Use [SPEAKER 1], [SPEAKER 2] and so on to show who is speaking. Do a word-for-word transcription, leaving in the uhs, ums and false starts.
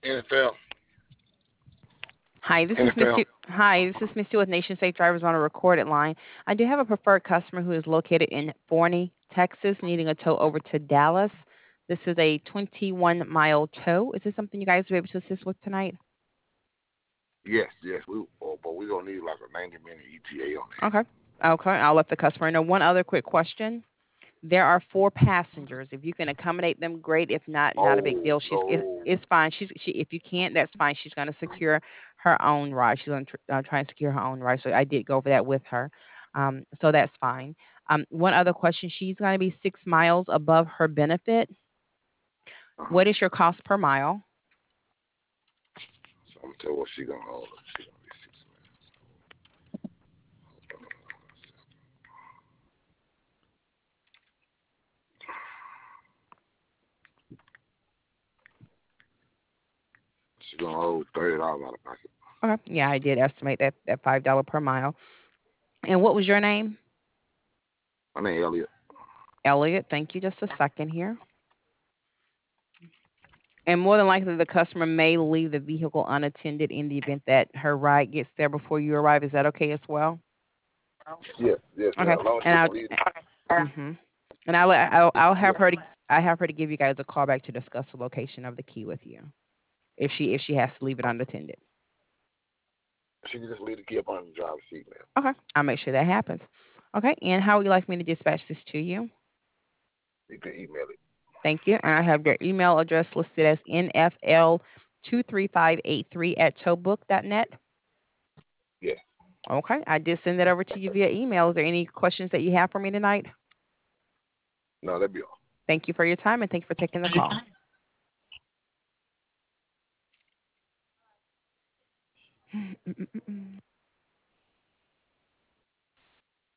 [SPEAKER 1] N F L.
[SPEAKER 2] Hi, this is Miss
[SPEAKER 1] N F L.
[SPEAKER 2] Sue. Hi, this is Miss Sue with Nation Safe Drivers on a recorded line. I do have a preferred customer who is located in Forney, Texas, needing a tow over to Dallas. This is a twenty-one mile tow. Is this something you guys will be able to assist with tonight?
[SPEAKER 1] Yes, yes. We, oh, but we gonna need like a ninety minute E T A on
[SPEAKER 2] Okay. Okay, I'll let the customer know. One other quick question. There are four passengers. If you can accommodate them, great. If not,
[SPEAKER 1] that.
[SPEAKER 2] not a big
[SPEAKER 1] Oh
[SPEAKER 2] deal. She's it,
[SPEAKER 1] no.
[SPEAKER 2] it's fine. She's she. If you can't, that's fine. She's going to secure her own ride. She's going to tr- uh, try and secure her own ride. So I did go over that with her. Um, so that's fine. Um, one other question. She's going to be six miles above her benefit.
[SPEAKER 1] Uh-huh.
[SPEAKER 2] What is your cost per mile?
[SPEAKER 1] So I'm gonna tell what she gonna hold. She gonna be six She gonna hold thirty dollars out of pocket.
[SPEAKER 2] Okay. Yeah, I did estimate that that five dollar per mile. And what was your name?
[SPEAKER 1] My name Elliot.
[SPEAKER 2] Elliot. Thank you. Just a second here. And more than likely, the customer may leave the vehicle unattended in the event that her ride gets there before you arrive. Is that okay as well?
[SPEAKER 1] Yes, yes, ma'am.
[SPEAKER 2] Okay.
[SPEAKER 1] As long as
[SPEAKER 2] And
[SPEAKER 1] she
[SPEAKER 2] I'll
[SPEAKER 1] don't leave.
[SPEAKER 2] hmm and I'll, I'll I'll
[SPEAKER 1] Yeah.
[SPEAKER 2] have her to I have her to give you guys a call back to discuss the location of the key with you if she if she has to leave it unattended.
[SPEAKER 1] She can just leave the key up on the driver's seat, ma'am.
[SPEAKER 2] Okay. I'll make sure that happens. Okay. And how would you like me to dispatch this to you?
[SPEAKER 1] You can email it.
[SPEAKER 2] Thank you. And I have your email address listed as N F L two three five eight three at towbook dot net.
[SPEAKER 1] Yes.
[SPEAKER 2] Okay. I did send that over to you via email. Is there any questions that you have for me tonight?
[SPEAKER 1] No, that'd be all.
[SPEAKER 2] Thank you for your time and thank you for taking the call.